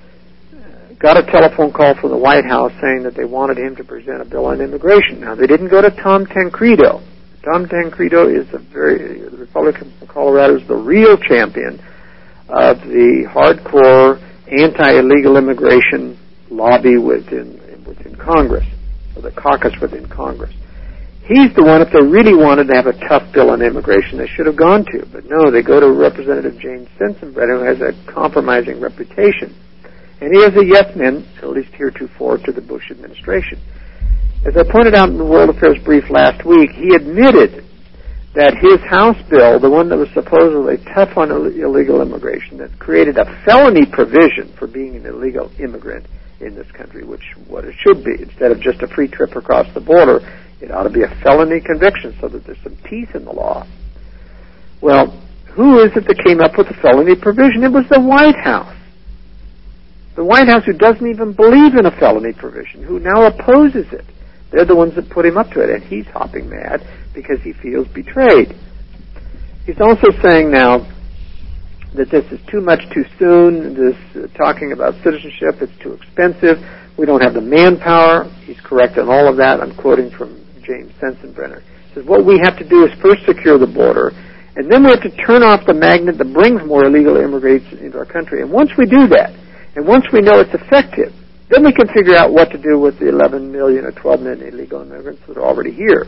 got a telephone call from the White House saying that they wanted him to present a bill on immigration. Now, they didn't go to Tom Tancredo. Tom Tancredo is a very, the Republican from Colorado is the real champion of the hardcore anti-illegal immigration lobby within within Congress, or the caucus within Congress. He's the one, if they really wanted to have a tough bill on immigration, they should have gone to. But no, they go to Representative James Sensenbrenner, who has a compromising reputation. And he is a yes man, at least heretofore, to the Bush administration. As I pointed out in the World Affairs Brief last week, he admitted that his House bill, the one that was supposedly tough on illegal immigration, that created a felony provision for being an illegal immigrant in this country, which what it should be. Instead of just a free trip across the border, it ought to be a felony conviction so that there's some teeth in the law. Well, who is it that came up with the felony provision? It was the White House. The White House, who doesn't even believe in a felony provision, who now opposes it. They're the ones that put him up to it, and he's hopping mad because he feels betrayed. He's also saying now that this is too much too soon, this uh, talking about citizenship, it's too expensive, we don't have the manpower. He's correct on all of that. I'm quoting from James Sensenbrenner. He says, what we have to do is first secure the border, and then we have to turn off the magnet that brings more illegal immigrants into our country. And once we do that, and once we know it's effective, then we can figure out what to do with the eleven million or twelve million illegal immigrants that are already here.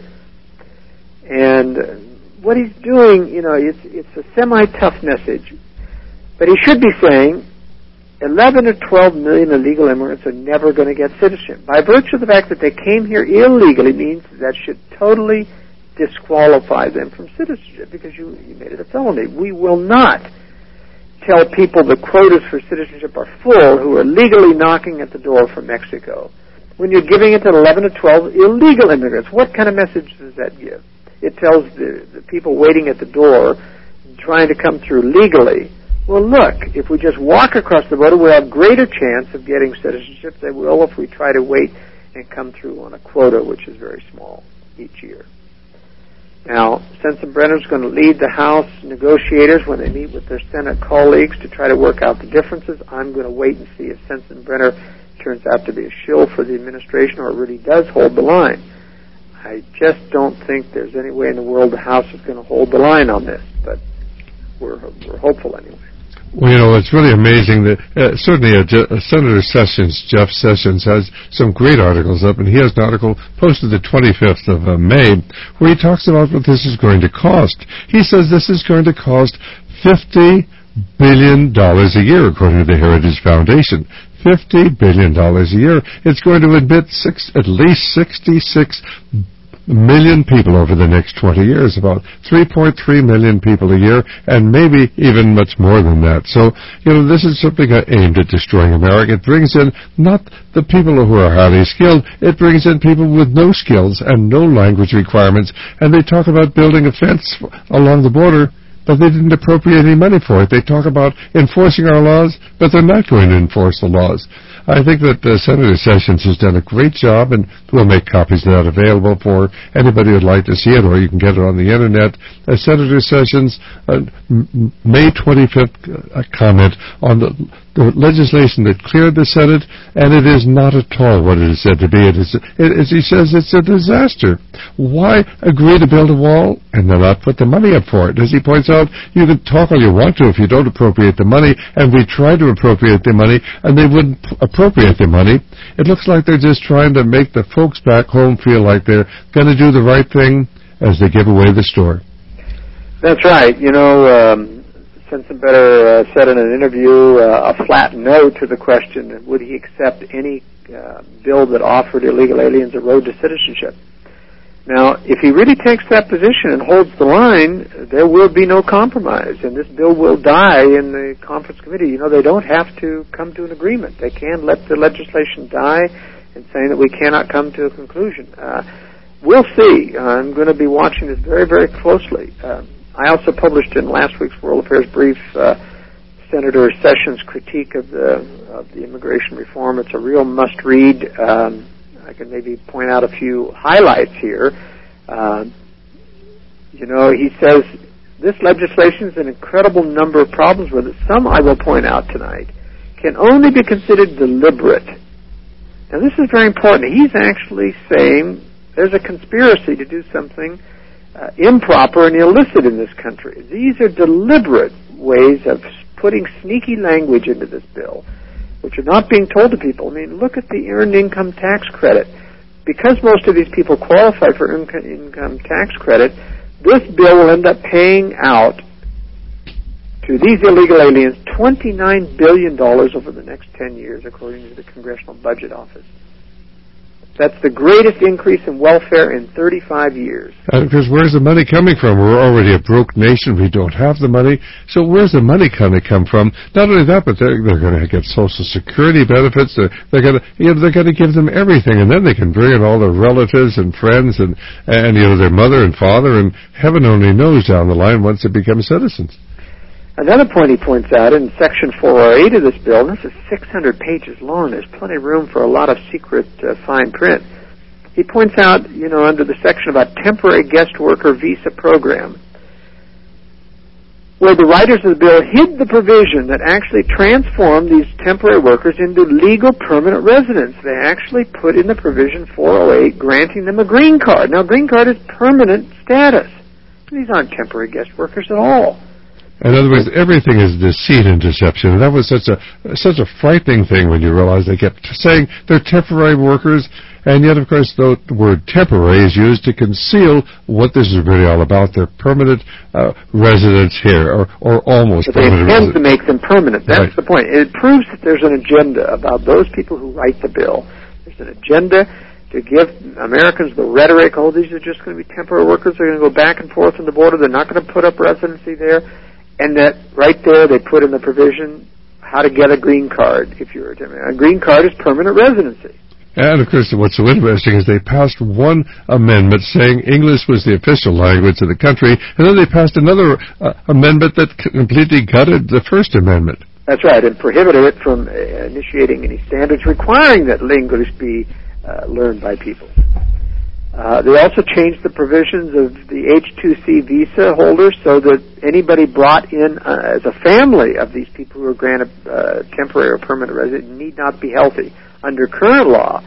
And uh, what he's doing, you know, it's, it's a semi-tough message. But he should be saying eleven or twelve million illegal immigrants are never going to get citizenship. By virtue of the fact that they came here illegally means that should totally disqualify them from citizenship because you, you made it a felony. We will not tell people the quotas for citizenship are full who are legally knocking at the door from Mexico when you're giving it to eleven or twelve illegal immigrants. What kind of message does that give? It tells the, the people waiting at the door trying to come through legally, well, look, if we just walk across the border, we'll have greater chance of getting citizenship than we will if we try to wait and come through on a quota, which is very small each year. Now, Sensenbrenner is going to lead the House negotiators when they meet with their Senate colleagues to try to work out the differences. I'm going to wait and see if Sensenbrenner turns out to be a shill for the administration or really does hold the line. I just don't think there's any way in the world the House is going to hold the line on this, but we're, we're hopeful anyway. Well, you know, it's really amazing that uh, certainly uh, Je- uh, Senator Sessions, Jeff Sessions, has some great articles up, and he has an article posted the twenty-fifth of uh, May where he talks about what this is going to cost. He says this is going to cost fifty billion dollars a year, according to the Heritage Foundation. fifty billion dollars a year. It's going to admit six, at least sixty-six million people over the next twenty years, about three point three million people a year, and maybe even much more than that. So, you know, this is something aimed at destroying America. It brings in not the people who are highly skilled, it brings in people with no skills and no language requirements, and they talk about building a fence along the border, but they didn't appropriate any money for it. They talk about enforcing our laws, but they're not going to enforce the laws. I think that uh, Senator Sessions has done a great job, and we'll make copies of that available for anybody who would like to see it, or you can get it on the Internet. Uh, Senator Sessions, uh, m- May twenty-fifth uh, comment on the, the legislation that cleared the Senate, and it is not at all what it is said to be. It is, it, as he says, it's a disaster. Why agree to build a wall and then not put the money up for it? As he points out, you can talk all you want to if you don't appropriate the money, and we tried to appropriate the money, and they wouldn't p- appropriate the money. It looks like they're just trying to make the folks back home feel like they're going to do the right thing as they give away the store. That's right. You know, um, Sensenbetter uh, said in an interview uh, a flat no to the question, would he accept any uh, bill that offered illegal aliens a road to citizenship? Now, if he really takes that position and holds the line, there will be no compromise, and this bill will die in the conference committee. You know, they don't have to come to an agreement. They can let the legislation die and saying that we cannot come to a conclusion. Uh, we'll see. Uh, I'm going to be watching this very, very closely. Uh, I also published in last week's World Affairs Brief uh, Senator Sessions' critique of the, of the immigration reform. It's a real must-read. Um, I can maybe point out a few highlights here. Uh, you know, he says this legislation has an incredible number of problems with it. Some, I will point out tonight, can only be considered deliberate. Now, this is very important. He's actually saying there's a conspiracy to do something uh, improper and illicit in this country. These are deliberate ways of putting sneaky language into this bill, which are not being told to people. I mean, look at the earned income tax credit. Because most of these people qualify for earned income tax credit, this bill will end up paying out to these illegal aliens twenty-nine billion dollars over the next ten years, according to the Congressional Budget Office. That's the greatest increase in welfare in thirty-five years. Uh, because where's the money coming from? We're already a broke nation. We don't have the money. So where's the money going to come from? Not only that, but they're, they're going to get Social Security benefits. They're, they're going to, you know, they're going to give them everything, and then they can bring in all their relatives and friends and, and you know, their mother and father, and heaven only knows down the line once they become citizens. Another point he points out in Section four oh eight of this bill, and this is six hundred pages long, there's plenty of room for a lot of secret uh, fine print. He points out, you know, under the section about temporary guest worker visa program, where the writers of the bill hid the provision that actually transformed these temporary workers into legal permanent residents. They actually put in the provision four oh eight granting them a green card. Now, green card is permanent status. These aren't temporary guest workers at all. In other words, everything is deceit and deception. And that was such a such a frightening thing when you realize they kept saying they're temporary workers, and yet, of course, the word temporary is used to conceal what this is really all about. They're permanent uh, residents here, or, or almost but permanent residents. They intend to make them permanent. That's right. The point. It proves that there's an agenda about those people who write the bill. There's an agenda to give Americans the rhetoric, oh, these are just going to be temporary workers. They're going to go back and forth on the border. They're not going to put up residency there. And that right there they put in the provision how to get a green card if you're a temporary. A green card is permanent residency. And, of course, what's so interesting is they passed one amendment saying English was the official language of the country, and then they passed another uh, amendment that completely gutted the First Amendment. That's right, and prohibited it from uh, initiating any standards requiring that English be uh, learned by people. Uh, they also changed the provisions of the H two C visa holders so that anybody brought in uh, as a family of these people who are granted uh, temporary or permanent residence need not be healthy. Under current law,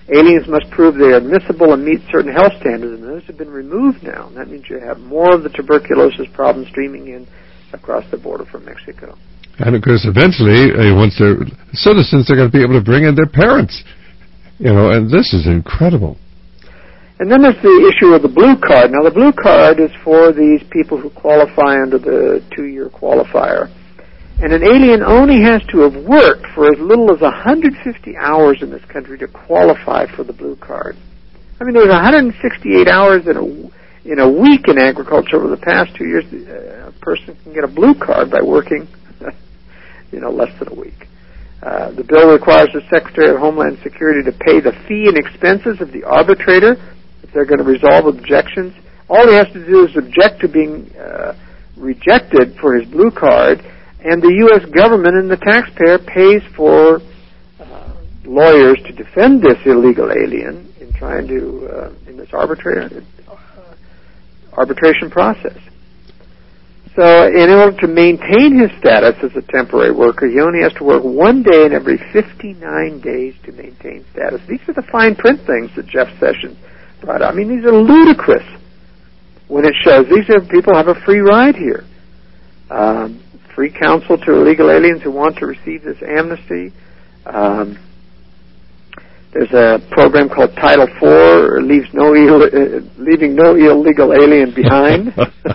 Aliens must prove they are admissible and meet certain health standards, and those have been removed now. And that means you have more of the tuberculosis problem streaming in across the border from Mexico. And of course, eventually, uh, once they're citizens, they're going to be able to bring in their parents. You know, and this is incredible. And then there's the issue of the blue card. Now, the blue card is for these people who qualify under the two-year qualifier. And an alien only has to have worked for as little as one hundred fifty hours in this country to qualify for the blue card. I mean, there's one hundred sixty-eight hours in a, in a week in agriculture over the past two years. A person can get a blue card by working, you know, less than a week. Uh, the bill requires the Secretary of Homeland Security to pay the fee and expenses of the arbitrator if they're going to resolve objections. All he has to do is object to being uh, rejected for his blue card, and the U S government and the taxpayer pays for uh, lawyers to defend this illegal alien in trying to, uh, in this arbitrator, uh, arbitration process. So in order to maintain his status as a temporary worker, he only has to work one day in every fifty-nine days to maintain status. These are the fine print things that Jeff Sessions brought up. I mean, these are ludicrous when it shows these are people have a free ride here. Um, free counsel to illegal aliens who want to receive this amnesty. Um, there's a program called Title four, leaves no Ill, uh, leaving no illegal alien behind.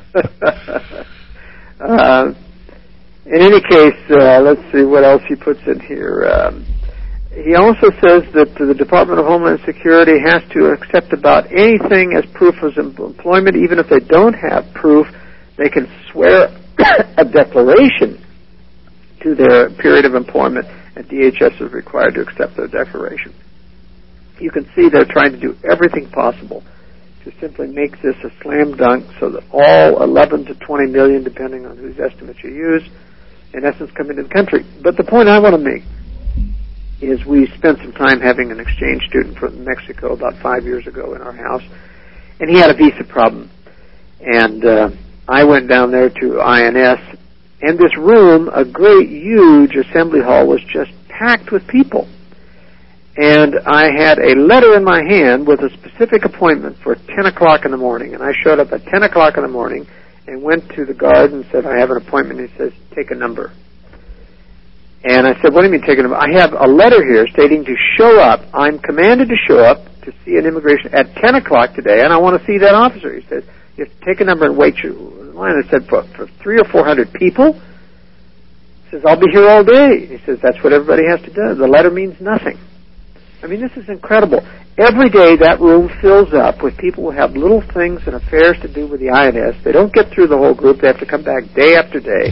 uh, in any case, uh, let's see what else he puts in here. Um, he also says that the Department of Homeland Security has to accept about anything as proof of employment, even if they don't have proof. They can swear a declaration to their period of employment, and D H S is required to accept their declaration. You can see they're trying to do everything possible to simply make this a slam dunk so that all eleven to twenty million, depending on whose estimates you use, in essence come into the country. But the point I want to make is we spent some time having an exchange student from Mexico about five years ago in our house, and he had a visa problem. And uh, I went down there to I N S, and this room, a great, huge assembly hall, was just packed with people. And I had a letter in my hand with a specific appointment for ten o'clock in the morning. And I showed up at ten o'clock in the morning and went to the guard and said, I have an appointment. And he says, take a number. And I said, what do you mean take a number? I have a letter here stating to show up. I'm commanded to show up to see an immigration at ten o'clock today, and I want to see that officer. He said, you have to take a number and wait your line. I said, for, for three or four hundred people? He says, I'll be here all day. He says, that's what everybody has to do. The letter means nothing. I mean, this is incredible. Every day that room fills up with people who have little things and affairs to do with the I N S. They don't get through the whole group. They have to come back day after day.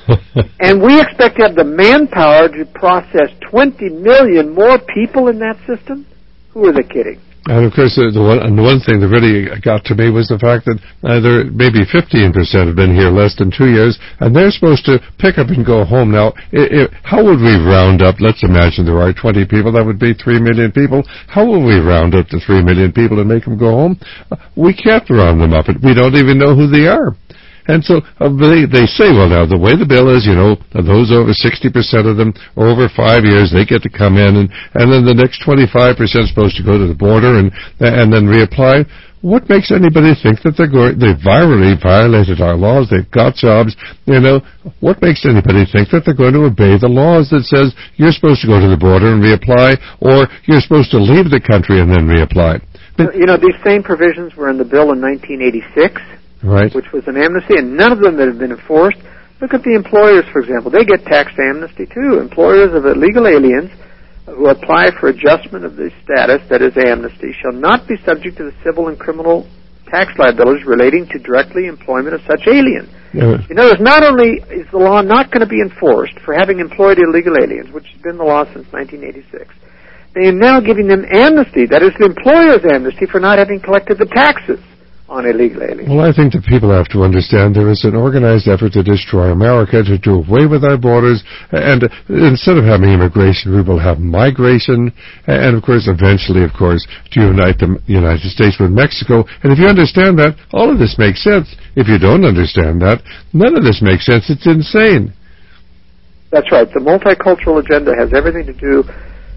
And we expect to have the manpower to process twenty million more people in that system? Who are they kidding? And of course, the one, and the one thing that really got to me was the fact that uh, there maybe fifteen percent have been here less than two years, and they're supposed to pick up and go home. Now, it, it, how would we round up? Let's imagine there are twenty people. That would be three million people. How will we round up to three million people and make them go home? Uh, we can't round them up. We don't even know who they are. And so uh, they, they say, well, now, the way the bill is, you know, those over sixty percent of them, over five years, they get to come in, and, and then the next twenty-five percent is supposed to go to the border and and then reapply. What makes anybody think that they're going, they've virally violated our laws, they've got jobs, you know, what makes anybody think that they're going to obey the laws that says you're supposed to go to the border and reapply, or you're supposed to leave the country and then reapply? But, you know, these same provisions were in the bill in nineteen eighty-six. Right. Which was an amnesty, and none of them that have been enforced. Look at the employers, for example. They get tax amnesty, too. Employers of illegal aliens who apply for adjustment of the status, that is amnesty, shall not be subject to the civil and criminal tax liabilities relating to directly employment of such alien. Yeah. In other words, not only is the law not going to be enforced for having employed illegal aliens, which has been the law since nineteen eighty-six, they are now giving them amnesty, that is the employer's amnesty, for not having collected the taxes on illegal aliens. Well, I think that people have to understand there is an organized effort to destroy America, to do away with our borders, and instead of having immigration, we will have migration, and of course, eventually, of course, to unite the United States with Mexico. And if you understand that, all of this makes sense. If you don't understand that, none of this makes sense. It's insane. That's right. The multicultural agenda has everything to do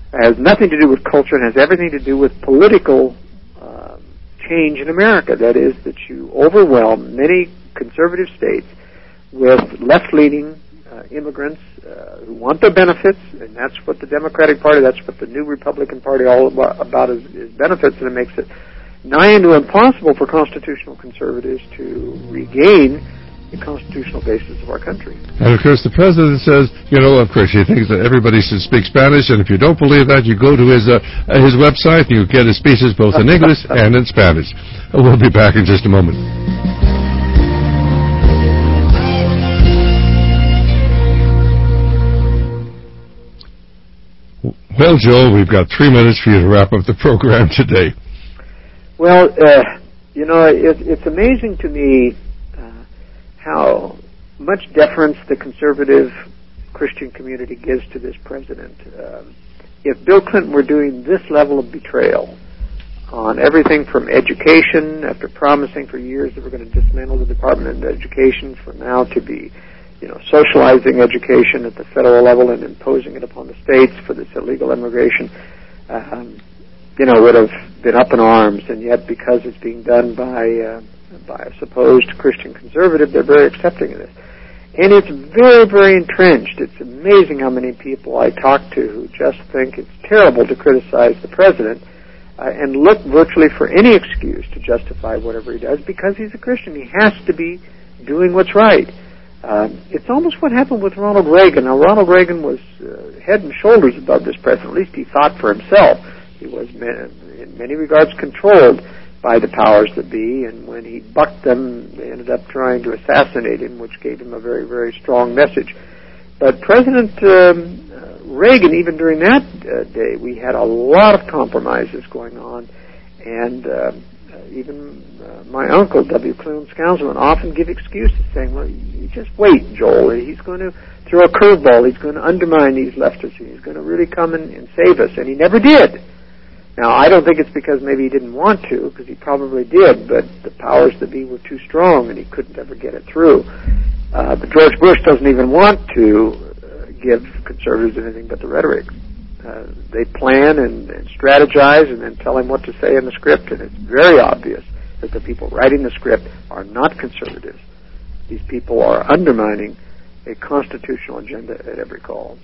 It has nothing to do with culture and has everything to do with political uh, change in America. That is, that you overwhelm many conservative states with left-leaning uh, immigrants uh, who want their benefits, and that's what the Democratic Party, that's what the new Republican Party all about, about is, is benefits, and it makes it nigh into impossible for constitutional conservatives to regain the constitutional basis of our country. And of course the president says, you know, of course he thinks that everybody should speak Spanish, and if you don't believe that, you go to his uh, his website and you get his speeches both in English and in Spanish. We'll be back in just a moment. Well, Joel, we've got three minutes for you to wrap up the program today. Well, uh, you know, it, it's amazing to me how much deference the conservative Christian community gives to this president. Um, if Bill Clinton were doing this level of betrayal on everything from education, after promising for years that we're going to dismantle the Department of Education, for now to be, you know, socializing education at the federal level and imposing it upon the states for this illegal immigration, um, you know, would have been up in arms. And yet, because it's being done by uh, by a supposed Christian conservative, they're very accepting of this. And it's very, very entrenched. It's amazing how many people I talk to who just think it's terrible to criticize the president uh, and look virtually for any excuse to justify whatever he does because he's a Christian. He has to be doing what's right. Um, it's almost what happened with Ronald Reagan. Now, Ronald Reagan was uh, head and shoulders above this president. At least he thought for himself. He was, in many regards, controlled by the powers that be, and when he bucked them, they ended up trying to assassinate him, which gave him a very, very strong message. But President um, Reagan, even during that uh, day, we had a lot of compromises going on, and uh, even uh, my uncle, W. Clune Scousman, often give excuses, saying, well, you just wait, Joel, he's going to throw a curveball, he's going to undermine these leftists, he's going to really come in and save us, and he never did. Now, I don't think it's because maybe he didn't want to, because he probably did, but the powers that be were too strong and he couldn't ever get it through. Uh, but George Bush doesn't even want to uh, give conservatives anything but the rhetoric. Uh, they plan and, and strategize and then tell him what to say in the script, and it's very obvious that the people writing the script are not conservatives. These people are undermining a constitutional agenda at every call.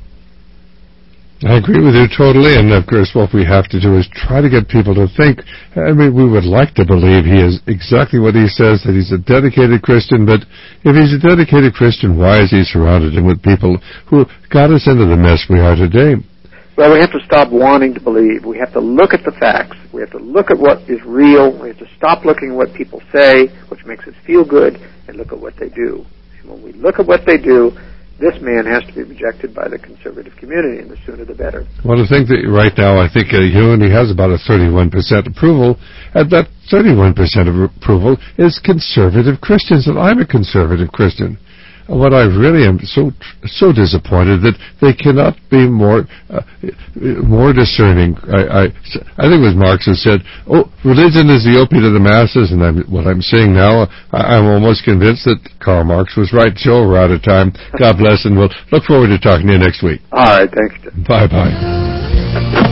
I agree with you totally, and of course what we have to do is try to get people to think. I mean, we would like to believe he is exactly what he says, that he's a dedicated Christian, but if he's a dedicated Christian, why is he surrounded with people who got us into the mess we are today? Well, we have to stop wanting to believe. We have to look at the facts. We have to look at what is real. We have to stop looking at what people say, which makes us feel good, and look at what they do. And when we look at what they do, this man has to be rejected by the conservative community, and the sooner the better. Well, I think that right now, I think uh, he only has about a thirty-one percent approval, and that thirty-one percent of approval is conservative Christians, and I'm a conservative Christian. What I really am so so disappointed that they cannot be more uh, more discerning. I, I I think it was Marx who said, "Oh, religion is the opiate of the masses," and I'm, what I'm seeing now, I, I'm almost convinced that Karl Marx was right. Joe, we're out of time. God bless, and we'll look forward to talking to you next week. All right, thanks. Bye bye.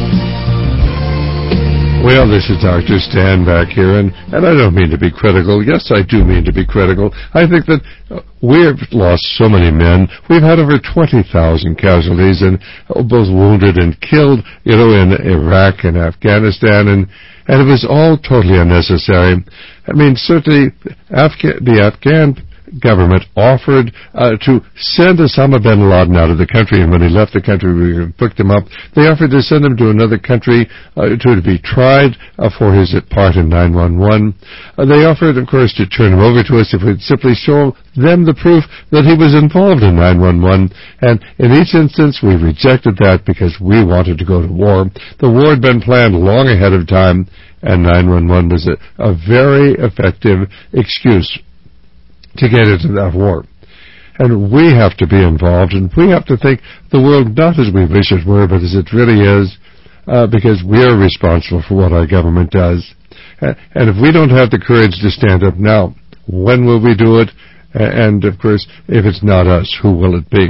Well, this is Doctor Stan back here, and, and I don't mean to be critical. Yes, I do mean to be critical. I think that uh, we've lost so many men. We've had over twenty thousand casualties, and uh, both wounded and killed, you know, in Iraq and Afghanistan, and, and it was all totally unnecessary. I mean, certainly Afga- the Afghan government offered uh, to send Osama bin Laden out of the country, and when he left the country, we picked him up. They offered to send him to another country uh, to be tried uh, for his part in nine one one. Uh, they offered, of course, to turn him over to us if we'd simply show them the proof that he was involved in nine one one, and in each instance, we rejected that because we wanted to go to war. The war had been planned long ahead of time, and nine one one was a, a very effective excuse to get into that war. And we have to be involved, and we have to think the world not as we wish it were, but as it really is, uh, because we are responsible for what our government does. Uh, and if we don't have the courage to stand up now, when will we do it? Uh, and, of course, if it's not us, who will it be?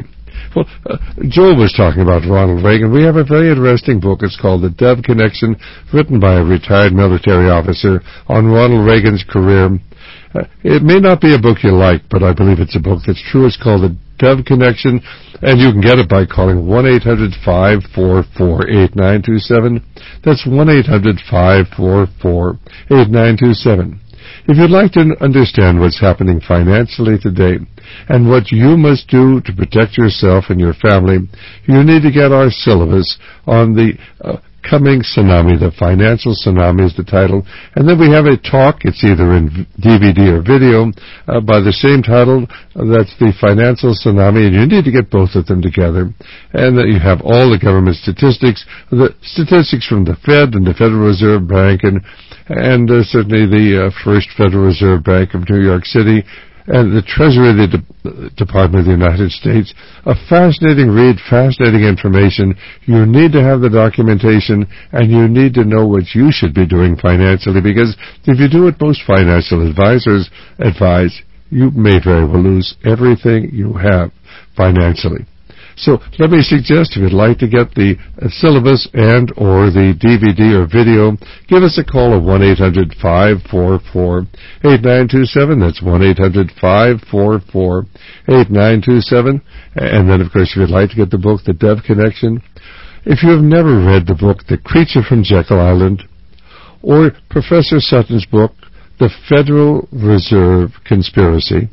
Well, uh, Joel was talking about Ronald Reagan. We have a very interesting book. It's called The Dove Connection, written by a retired military officer on Ronald Reagan's career. Uh, it may not be a book you like, but I believe it's a book that's true. It's called The Dove Connection, and you can get it by calling one eight hundred five four four eight nine two seven. That's one eight hundred five four four eight nine two seven. If you'd like to understand what's happening financially today and what you must do to protect yourself and your family, you need to get our syllabus on the uh, coming tsunami. The financial tsunami is the title. And then we have a talk. It's either in D V D or video uh, by the same title. Uh, that's the financial tsunami, and you need to get both of them together. And that you have all the government statistics, the statistics from the Fed and the Federal Reserve Bank, and and uh, certainly the uh, First Federal Reserve Bank of New York City, and the Treasury of the De- Department of the United States. A fascinating read, fascinating information. You need to have the documentation, and you need to know what you should be doing financially, because if you do what most financial advisors advise, you may very well lose everything you have financially. So let me suggest, if you'd like to get the uh, syllabus and or the D V D or video, give us a call at one eight hundred five four four eight nine two seven. That's one eight hundred five four four eight nine two seven. And then, of course, if you'd like to get the book, The Dove Connection. If you have never read the book, The Creature from Jekyll Island, or Professor Sutton's book, The Federal Reserve Conspiracy,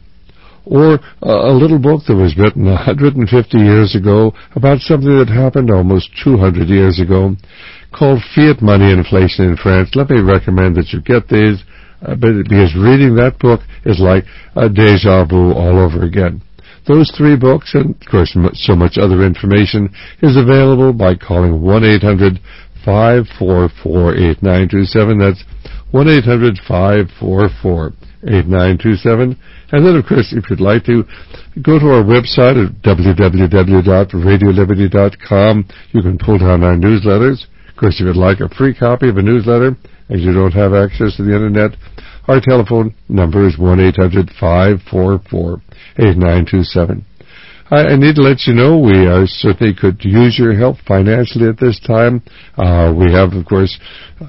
or a little book that was written one hundred fifty years ago about something that happened almost two hundred years ago, called Fiat Money Inflation in France. Let me recommend that you get these, uh, because reading that book is like a deja vu all over again. Those three books, and of course so much other information, is available by calling one eight hundred five four four eight nine two seven. That's one eight hundred five four four eight nine two seven. And then, of course, if you'd like to, go to our website at w w w dot radio liberty dot com. You can pull down our newsletters. Of course, if you'd like a free copy of a newsletter and you don't have access to the Internet, our telephone number is one eight hundred five four four eight nine two seven. I, I need to let you know we uh, certainly could use your help financially at this time. Uh, we have, of course,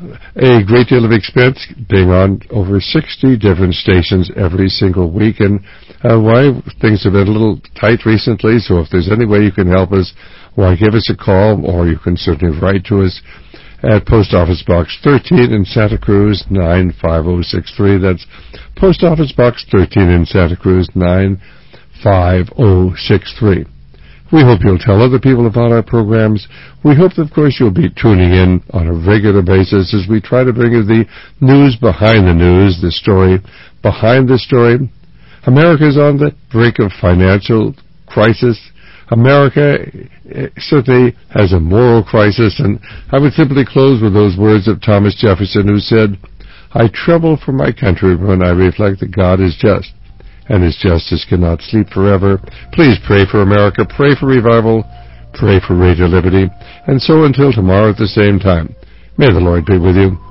a great deal of expense being on over sixty different stations every single week. And uh, why things have been a little tight recently, so if there's any way you can help us, why give us a call, or you can certainly write to us at Post Office Box thirteen in Santa Cruz, nine five oh six three. That's Post Office Box thirteen in Santa Cruz, nine five oh six three. We hope you'll tell other people about our programs. We hope, of course, you'll be tuning in on a regular basis as we try to bring you the news behind the news, the story behind the story. America's on the brink of financial crisis. America certainly has a moral crisis, and I would simply close with those words of Thomas Jefferson, who said, "I tremble for my country when I reflect that God is just, and his justice cannot sleep forever." Please pray for America, pray for revival, pray for Radio Liberty. And so until tomorrow at the same time, may the Lord be with you.